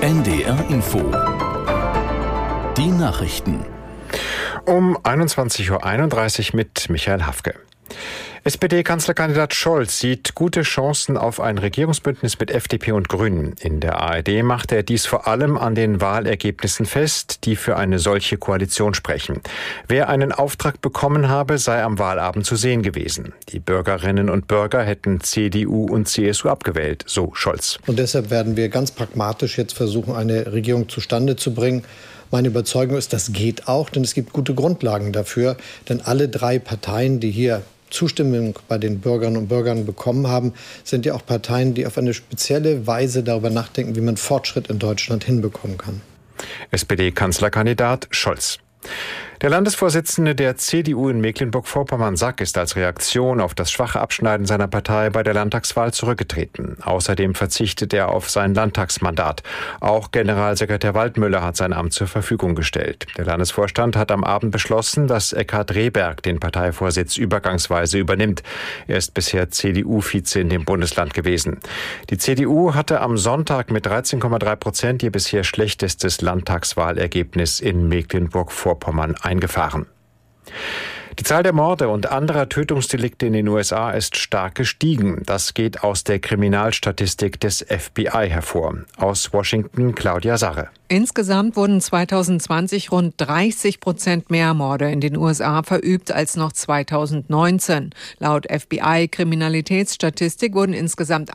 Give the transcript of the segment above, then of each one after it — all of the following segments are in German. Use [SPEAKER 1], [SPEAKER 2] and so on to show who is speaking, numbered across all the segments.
[SPEAKER 1] NDR Info. Die Nachrichten.
[SPEAKER 2] Um 21:31 Uhr mit Michael Hafke. SPD-Kanzlerkandidat Scholz sieht gute Chancen auf ein Regierungsbündnis mit FDP und Grünen. In der ARD machte er dies vor allem an den Wahlergebnissen fest, die für eine solche Koalition sprechen. Wer einen Auftrag bekommen habe, sei am Wahlabend zu sehen gewesen. Die Bürgerinnen und Bürger hätten CDU und CSU abgewählt, so Scholz.
[SPEAKER 3] Und deshalb werden wir ganz pragmatisch jetzt versuchen, eine Regierung zustande zu bringen. Meine Überzeugung ist, das geht auch, denn es gibt gute Grundlagen dafür. Denn alle drei Parteien, die hier Zustimmung bei den Bürgerinnen und Bürgern bekommen haben, sind ja auch Parteien, die auf eine spezielle Weise darüber nachdenken, wie man Fortschritt in Deutschland hinbekommen kann.
[SPEAKER 2] SPD-Kanzlerkandidat Scholz. Der Landesvorsitzende der CDU in Mecklenburg-Vorpommern, Sack, ist als Reaktion auf das schwache Abschneiden seiner Partei bei der Landtagswahl zurückgetreten. Außerdem verzichtet er auf sein Landtagsmandat. Auch Generalsekretär Waldmüller hat sein Amt zur Verfügung gestellt. Der Landesvorstand hat am Abend beschlossen, dass Eckhard Rehberg den Parteivorsitz übergangsweise übernimmt. Er ist bisher CDU-Vize in dem Bundesland gewesen. Die CDU hatte am Sonntag mit 13,3% ihr bisher schlechtestes Landtagswahlergebnis in Mecklenburg-Vorpommern eingefahren. Die Zahl der Morde und anderer Tötungsdelikte in den USA ist stark gestiegen. Das geht aus der Kriminalstatistik des FBI hervor. Aus Washington Claudia Sarre.
[SPEAKER 4] Insgesamt wurden 2020 rund 30% mehr Morde in den USA verübt als noch 2019. Laut FBI-Kriminalitätsstatistik wurden insgesamt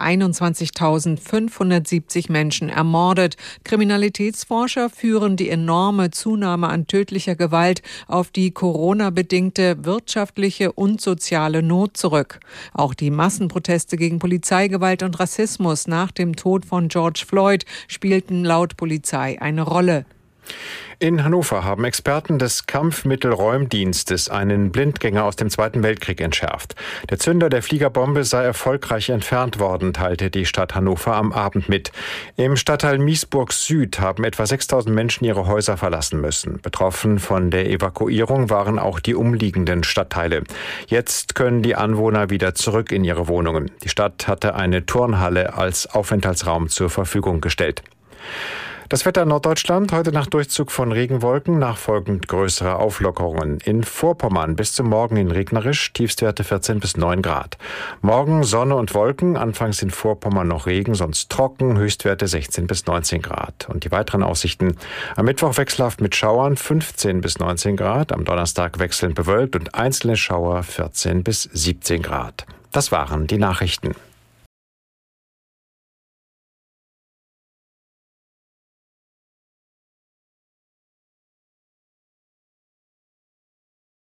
[SPEAKER 4] 21.570 Menschen ermordet. Kriminalitätsforscher führen die enorme Zunahme an tödlicher Gewalt auf die Corona-bedingte wirtschaftliche und soziale Not zurück. Auch die Massenproteste gegen Polizeigewalt und Rassismus nach dem Tod von George Floyd spielten laut Polizei eine Rolle.
[SPEAKER 2] In Hannover haben Experten des Kampfmittelräumdienstes einen Blindgänger aus dem Zweiten Weltkrieg entschärft. Der Zünder der Fliegerbombe sei erfolgreich entfernt worden, teilte die Stadt Hannover am Abend mit. Im Stadtteil Miesburg Süd haben etwa 6.000 Menschen ihre Häuser verlassen müssen. Betroffen von der Evakuierung waren auch die umliegenden Stadtteile. Jetzt können die Anwohner wieder zurück in ihre Wohnungen. Die Stadt hatte eine Turnhalle als Aufenthaltsraum zur Verfügung gestellt. Das Wetter in Norddeutschland, heute nach Durchzug von Regenwolken, nachfolgend größere Auflockerungen. In Vorpommern bis zum Morgen hin regnerisch, Tiefstwerte 14 bis 9 Grad. Morgen Sonne und Wolken, anfangs in Vorpommern noch Regen, sonst trocken, Höchstwerte 16 bis 19 Grad. Und die weiteren Aussichten: am Mittwoch wechselhaft mit Schauern 15 bis 19 Grad, am Donnerstag wechselnd bewölkt und einzelne Schauer 14 bis 17 Grad. Das waren die Nachrichten.